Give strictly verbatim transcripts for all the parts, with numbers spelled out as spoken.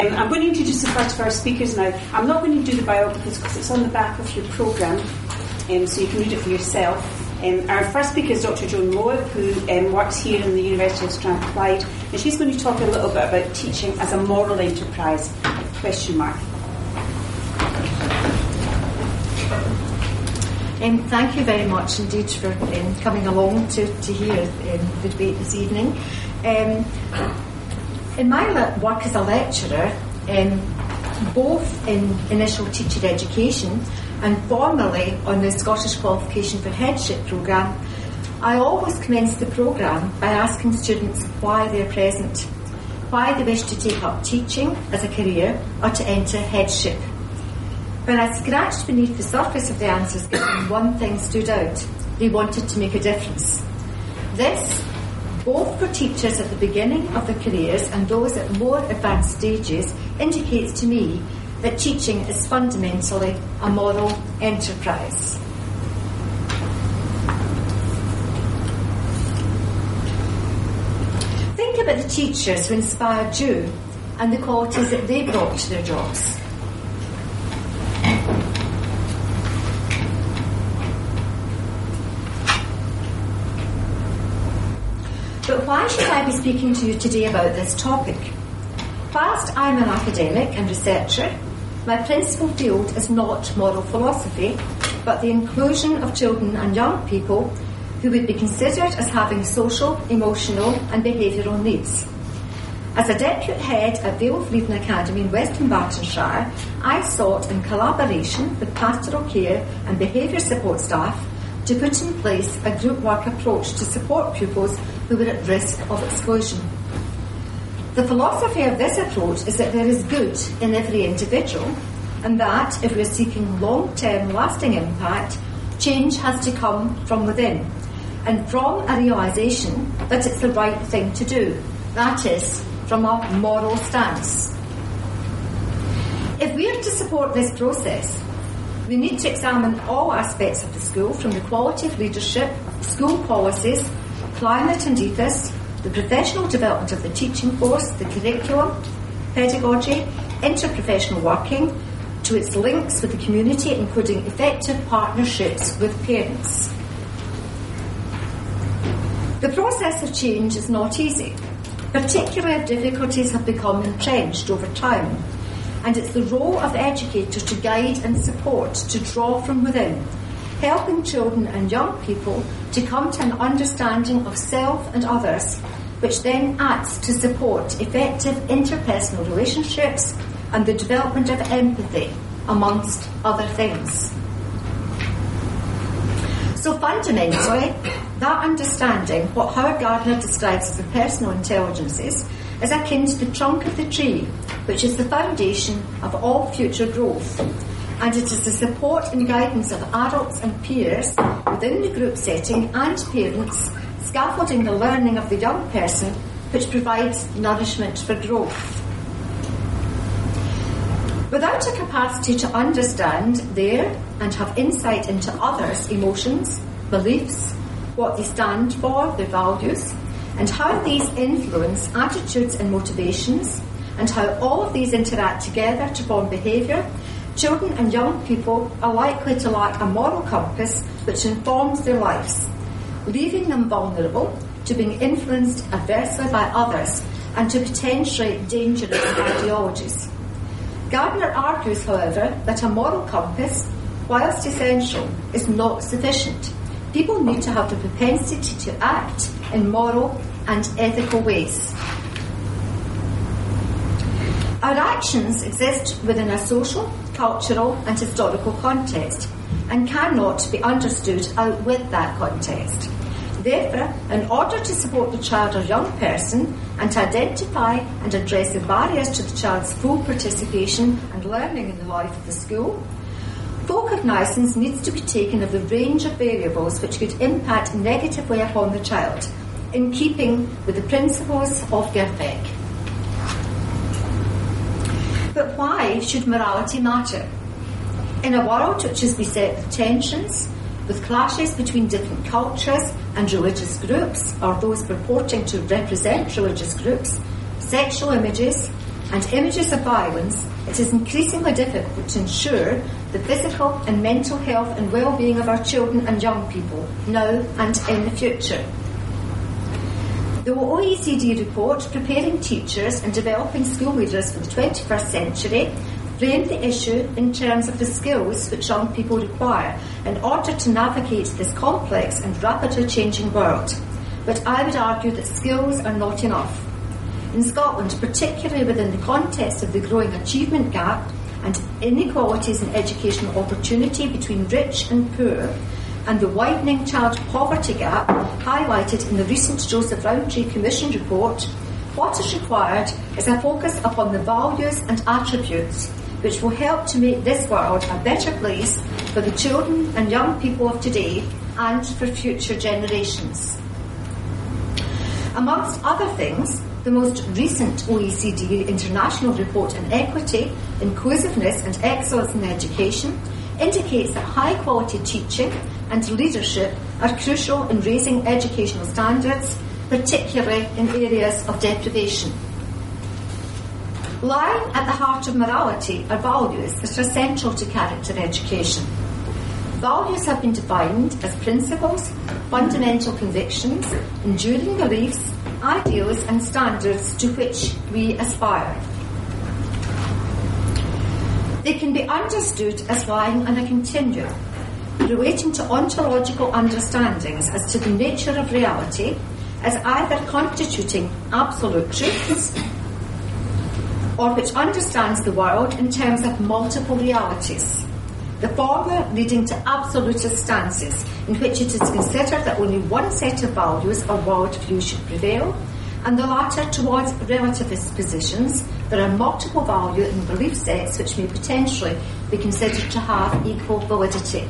Um, I'm going to introduce the first of our speakers now. I'm not going to do the biographies because it's on the back of your programme, um, so you can read it for yourself. Um, our first speaker is Doctor Joan Moore, who um, works here in the University of Strathclyde, and she's going to talk a little bit about teaching as a moral enterprise, question mark. Um, thank you very much indeed for um, coming along to, to hear um, the debate this evening. Um, in my le- work as a lecturer, um, both in initial teacher education and formerly on the Scottish Qualification for Headship programme, I always commence the programme by asking students why they're present, why they wish to take up teaching as a career or to enter headship. When I scratched beneath the surface of the answers given, one thing stood out. They wanted to make a difference. This, both for teachers at the beginning of their careers and those at more advanced stages, indicates to me that teaching is fundamentally a moral enterprise. Think about the teachers who inspired you and the qualities that they brought to their jobs. But why should I be speaking to you today about this topic? Whilst I'm an academic and researcher, my principal field is not moral philosophy, but the inclusion of children and young people who would be considered as having social, emotional and behavioural needs. As a deputy head at Vale of Leaven Academy in West Dunbartonshire, I sought, in collaboration with pastoral care and behaviour support staff, to put in place a group work approach to support pupils who were at risk of exclusion. The philosophy of this approach is that there is good in every individual, and that if we are seeking long-term lasting impact, change has to come from within, and from a realisation that it's the right thing to do, that is, from a moral stance. If we are to support this process, we need to examine all aspects of the school, from the quality of leadership, school policies, climate and ethos, the professional development of the teaching force, the curriculum, pedagogy, interprofessional working, to its links with the community, including effective partnerships with parents. The process of change is not easy, particularly if difficulties have become entrenched over time. And it's the role of educators to guide and support, to draw from within, helping children and young people to come to an understanding of self and others, which then acts to support effective interpersonal relationships and the development of empathy, amongst other things. So fundamentally, that understanding, what Howard Gardner describes as the personal intelligences, is akin to the trunk of the tree, which is the foundation of all future growth. And it is the support and guidance of adults and peers within the group setting and parents, scaffolding the learning of the young person, which provides nourishment for growth. Without a capacity to understand their and have insight into others' emotions, beliefs, what they stand for, their values, and how these influence attitudes and motivations, and how all of these interact together to form behaviour, children and young people are likely to lack a moral compass which informs their lives, leaving them vulnerable to being influenced adversely by others and to potentially dangerous ideologies. Gardner argues, however, that a moral compass, whilst essential, is not sufficient. People need to have the propensity to act in moral and ethical ways. Our actions exist within a social, cultural and historical context and cannot be understood out with that context. Therefore, in order to support the child or young person and to identify and address the barriers to the child's full participation and learning in the life of the school, full cognizance needs to be taken of the range of variables which could impact negatively upon the child, in keeping with the principles of Gerbeck. But why should morality matter? In a world which is beset with tensions, with clashes between different cultures and religious groups, or those purporting to represent religious groups, sexual images, and images of violence, it is increasingly difficult to ensure the physical and mental health and well-being of our children and young people, now and in the future. The O E C D report, Preparing Teachers and Developing School Leaders for the twenty-first century, framed the issue in terms of the skills which young people require in order to navigate this complex and rapidly changing world. But I would argue that skills are not enough. In Scotland, particularly within the context of the growing achievement gap and inequalities in educational opportunity between rich and poor, and the widening child poverty gap highlighted in the recent Joseph Rowntree Commission report, what is required is a focus upon the values and attributes which will help to make this world a better place for the children and young people of today and for future generations. Amongst other things, the most recent O E C D International Report on Equity, Inclusiveness and Excellence in Education indicates that high-quality teaching and leadership are crucial in raising educational standards, particularly in areas of deprivation. Lying at the heart of morality are values that are central to character education. Values have been defined as principles, fundamental convictions, enduring beliefs, ideals and standards to which we aspire. They can be understood as lying on a continuum, relating to ontological understandings as to the nature of reality as either constituting absolute truths or which understands the world in terms of multiple realities. The former leading to absolutist stances in which it is considered that only one set of values or worldview should prevail, and the latter towards relativist positions. There are multiple value and belief sets which may potentially be considered to have equal validity.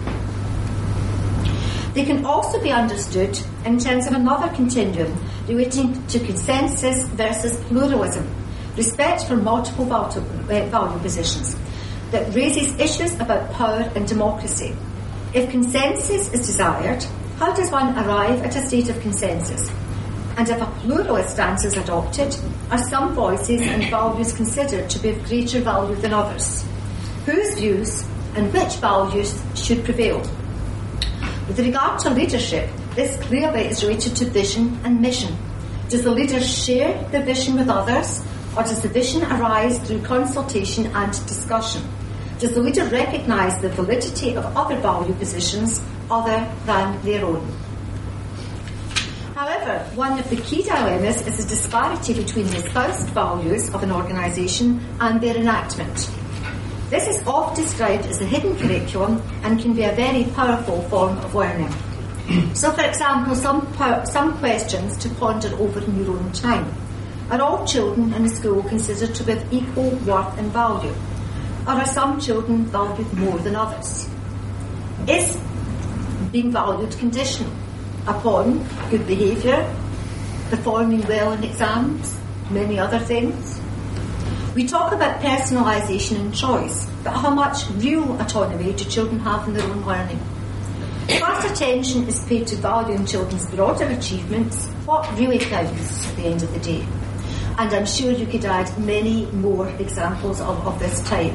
They can also be understood in terms of another continuum relating to consensus versus pluralism, respect for multiple value positions, that raises issues about power and democracy. If consensus is desired, how does one arrive at a state of consensus? And if a pluralist stance is adopted, are some voices and values considered to be of greater value than others? Whose views and which values should prevail? With regard to leadership, this clearly is related to vision and mission. Does the leader share the vision with others, or does the vision arise through consultation and discussion? Does the leader recognise the validity of other value positions other than their own? However, one of the key dilemmas is the disparity between the espoused values of an organisation and their enactment. This is often described as a hidden curriculum and can be a very powerful form of learning. So, for example, some, per- some questions to ponder over in your own time. Are all children in the school considered to be of equal worth and value? Or are some children valued more than others? Is being valued conditional upon good behaviour, performing well in exams, many other things? We talk about personalisation and choice, but how much real autonomy do children have in their own learning? Vast attention is paid to valuing children's broader achievements. What really counts at the end of the day? And I'm sure you could add many more examples of, of this type.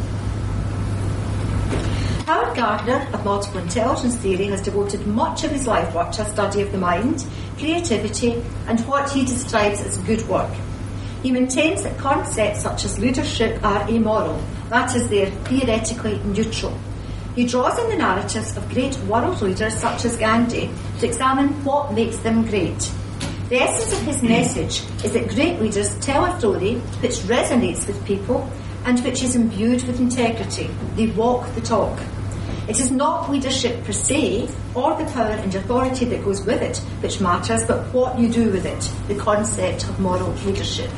Howard Gardner of Multiple Intelligence Theory has devoted much of his life work to a study of the mind, creativity, and what he describes as good work. He maintains that concepts such as leadership are amoral, that is, they are theoretically neutral. He draws on the narratives of great world leaders such as Gandhi to examine what makes them great. The essence of his message is that great leaders tell a story which resonates with people and which is imbued with integrity. They walk the talk. It is not leadership per se, or the power and authority that goes with it, which matters, but what you do with it, the concept of moral leadership.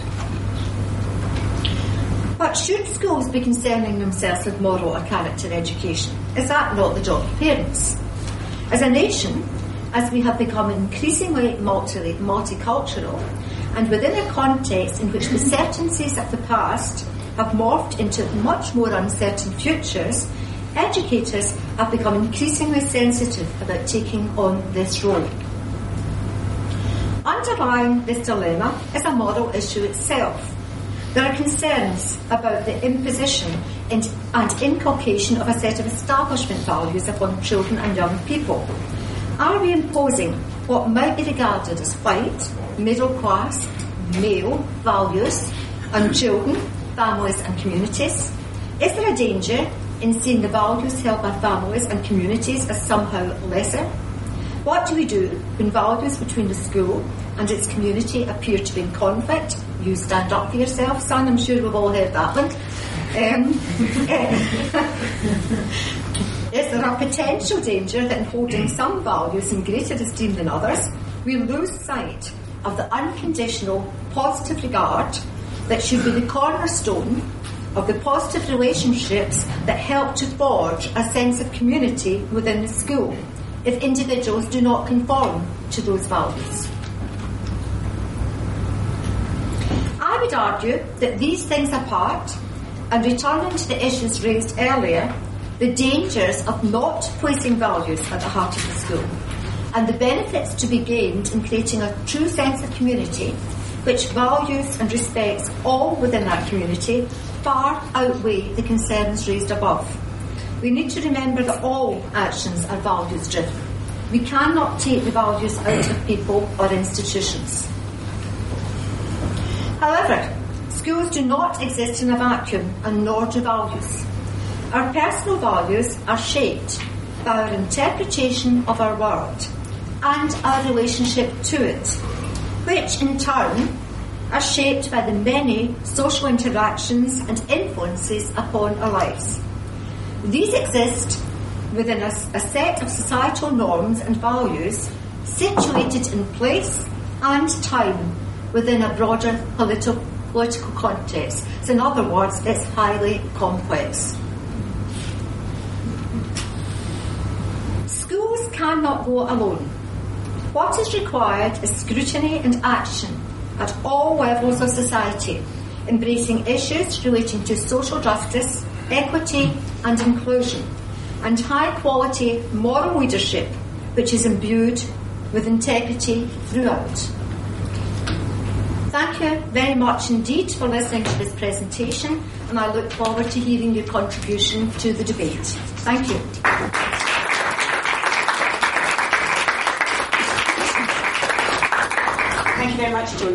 But should schools be concerning themselves with moral or character education? Is that not the job of parents? As a nation, as we have become increasingly multi- multicultural, and within a context in which the certainties of the past have morphed into much more uncertain futures, educators have become increasingly sensitive about taking on this role. Underlying this dilemma is a moral issue itself. There are concerns about the imposition and, and inculcation of a set of establishment values upon children and young people. Are we imposing what might be regarded as white, middle class, male values on children, families and communities? Is there a danger in seeing the values held by families and communities as somehow lesser? What do we do when values between the school and its community appear to be in conflict? You stand up for yourself, son. I'm sure we've all heard that one. Um, is there a potential danger that in holding some values in greater esteem than others, we lose sight of the unconditional positive regard that should be the cornerstone of the positive relationships that help to forge a sense of community within the school if individuals do not conform to those values? I would argue that these things apart, and returning to the issues raised earlier, the dangers of not placing values at the heart of the school, and the benefits to be gained in creating a true sense of community which values and respects all within that community far outweigh the concerns raised above. We need to remember that all actions are values driven. We cannot take the values out of people or institutions. However, schools do not exist in a vacuum, and nor do values. Our personal values are shaped by our interpretation of our world and our relationship to it, which in turn are shaped by the many social interactions and influences upon our lives. These exist within a, a set of societal norms and values situated in place and time within a broader politi- political context. So in other words, it's highly complex. Schools cannot go alone. What is required is scrutiny and action at all levels of society, embracing issues relating to social justice, equity and inclusion, and high-quality moral leadership which is imbued with integrity throughout. Thank you very much indeed for listening to this presentation, and I look forward to hearing your contribution to the debate. Thank you. Thank you very much, Joan.